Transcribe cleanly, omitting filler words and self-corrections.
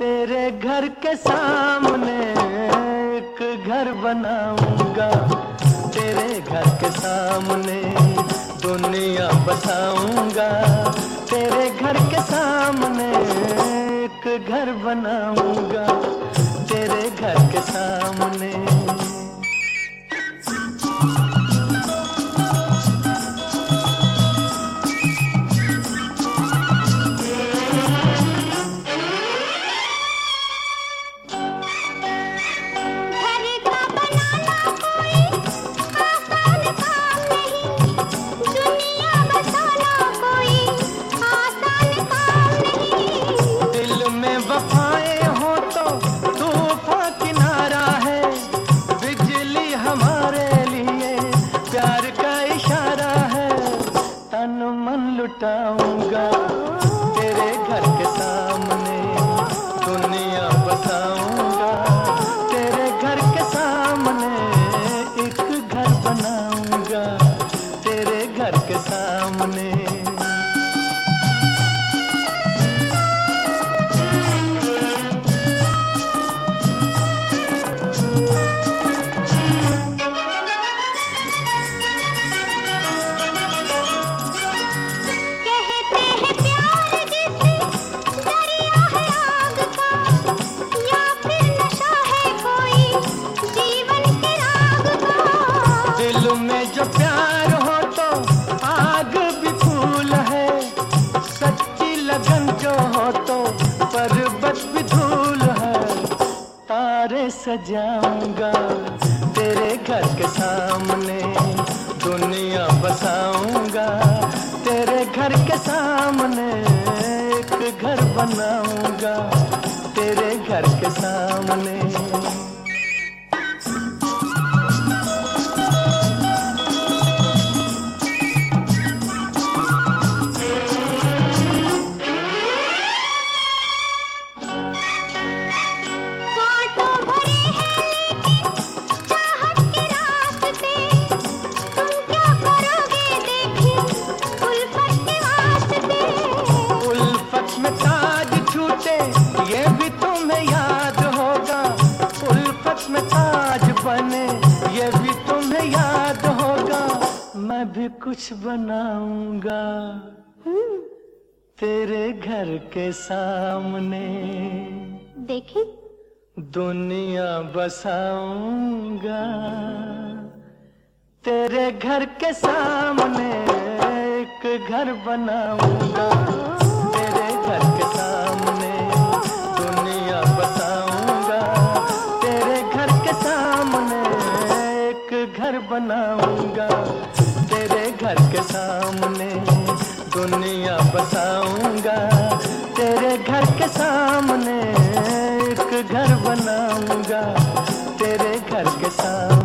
तेरे घर के सामने एक घर बनाऊंगा, तेरे घर के सामने दुनिया बसाऊंगा। तेरे घर के सामने एक घर बनाऊंगा, तेरे घर के सामने। लुटाऊंगा तेरे घर के सामने दुनिया बसाऊंगा। तेरे घर के सामने एक घर बनाऊंगा, तेरे घर के सामने। दिल में जो प्यार हो तो आग भी फूल है, सच्ची लगन जो हो तो पर्वत भी धूल है। तारे सजाऊंगा तेरे घर के सामने दुनिया बसाऊंगा। तेरे घर के सामने एक घर बनाऊंगा, तेरे घर के सामने। ये भी तुम्हें याद होगा, उल्फत में ताज बने ये भी तुम्हें याद होगा। मैं भी कुछ बनाऊंगा तेरे घर के सामने, देखी दुनिया बसाऊंगा। तेरे घर के सामने एक घर बनाऊंगा, तेरे घर के सामने दुनिया बसाऊंगा। तेरे घर के सामने एक घर बनाऊंगा, तेरे घर के सामने दुनिया बसाऊंगा। तेरे घर के सामने एक घर बनाऊंगा, तेरे घर के सामने।